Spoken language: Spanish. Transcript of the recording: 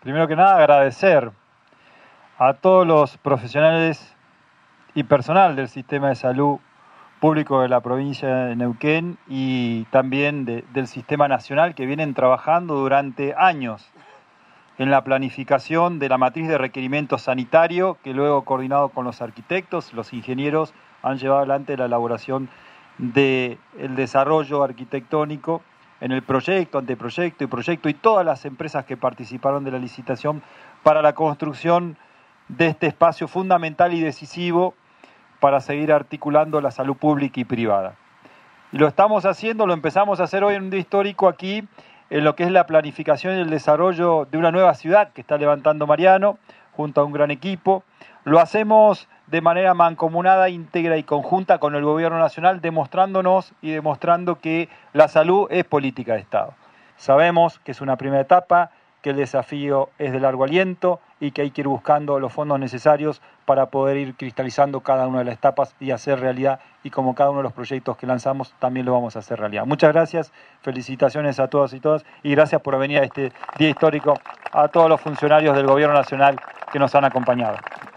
Primero que nada, agradecer a todos los profesionales y personal del sistema de salud público de la provincia de Neuquén y también del sistema nacional que vienen trabajando durante años en la planificación de la matriz de requerimiento sanitario, que luego, coordinado con los arquitectos, los ingenieros, han llevado adelante la elaboración del desarrollo arquitectónico en el proyecto, anteproyecto y proyecto, y todas las empresas que participaron de la licitación para la construcción de este espacio fundamental y decisivo para seguir articulando la salud pública y privada. Y lo estamos haciendo, lo empezamos a hacer hoy en un día histórico aquí, en lo que es la planificación y el desarrollo de una nueva ciudad que está levantando Mariano, junto a un gran equipo. Lo hacemos de manera mancomunada, íntegra y conjunta con el Gobierno Nacional, demostrándonos y demostrando que la salud es política de Estado. Sabemos que es una primera etapa, que el desafío es de largo aliento y que hay que ir buscando los fondos necesarios para poder ir cristalizando cada una de las etapas y hacer realidad, y como cada uno de los proyectos que lanzamos también lo vamos a hacer realidad. Muchas gracias, felicitaciones a todos y todas, y gracias por venir a este día histórico a todos los funcionarios del Gobierno Nacional que nos han acompañado.